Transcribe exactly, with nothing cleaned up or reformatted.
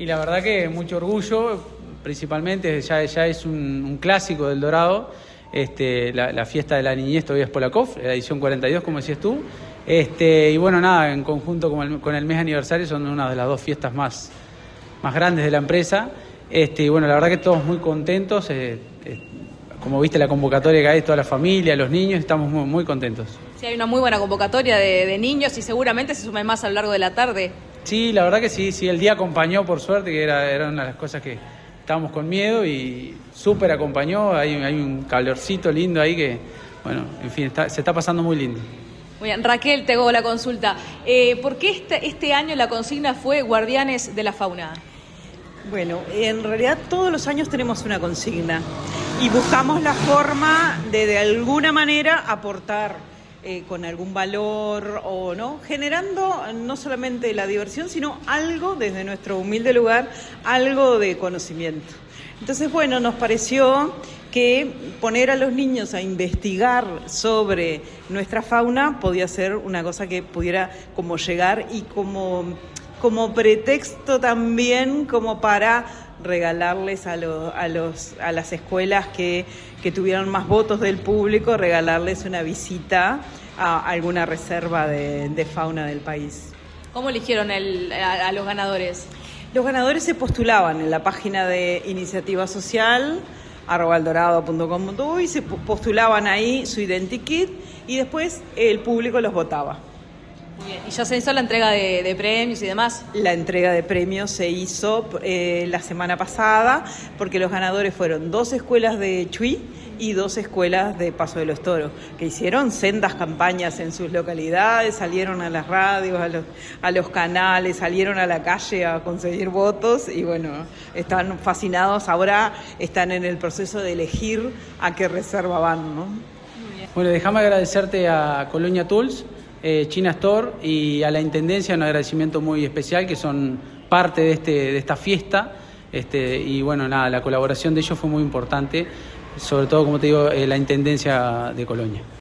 Y la verdad que mucho orgullo, principalmente ya, ya es un, un clásico del Dorado, este, la, la fiesta de la niñez todavía es Polakov, la edición cuarenta y dos, como decías tú. Este, y bueno, nada, en conjunto con el, con el mes aniversario son una de las dos fiestas más, más grandes de la empresa. Este, y bueno, la verdad que todos muy contentos. Eh, eh, como viste la convocatoria que hay, toda la familia, los niños, estamos muy, muy contentos. Sí, hay una muy buena convocatoria de, de niños y seguramente se sumen más a lo largo de la tarde. Sí, la verdad que sí, sí, el día acompañó por suerte, que era, era una de las cosas que estábamos con miedo y súper acompañó, hay, hay un calorcito lindo ahí que, bueno, en fin, está, se está pasando muy lindo. Muy bien, Raquel, te hago la consulta. Eh, ¿Por qué este, este año la consigna fue Guardianes de la Fauna? Bueno, en realidad todos los años tenemos una consigna y buscamos la forma de de alguna manera aportar eh, con algún valor o no, generando no solamente la diversión, sino algo desde nuestro humilde lugar, algo de conocimiento. Entonces, bueno, nos pareció que poner a los niños a investigar sobre nuestra fauna podía ser una cosa que pudiera como llegar y como... como pretexto también como para regalarles a, lo, a, los, a las escuelas que, que tuvieron más votos del público, regalarles una visita a alguna reserva de, de fauna del país. ¿Cómo eligieron el, a, a los ganadores? Los ganadores se postulaban en la página de Iniciativa Social, arroba eldorado punto com punto uy, se postulaban ahí su identikit y después el público los votaba. Muy bien. ¿Y ya se hizo la entrega de, de premios y demás? La entrega de premios se hizo eh, la semana pasada porque los ganadores fueron dos escuelas de Chuy y dos escuelas de Paso de los Toros, que hicieron sendas campañas en sus localidades, salieron a las radios, a los, a los canales, salieron a la calle a conseguir votos y bueno, están fascinados, ahora están en el proceso de elegir a qué reserva van, ¿no? Muy bien. Bueno, déjame agradecerte a Colonia Tools, Eh, China Store y a la Intendencia un agradecimiento muy especial que son parte de, este, de esta fiesta este, y bueno, nada, la colaboración de ellos fue muy importante, sobre todo como te digo, eh, la Intendencia de Colonia.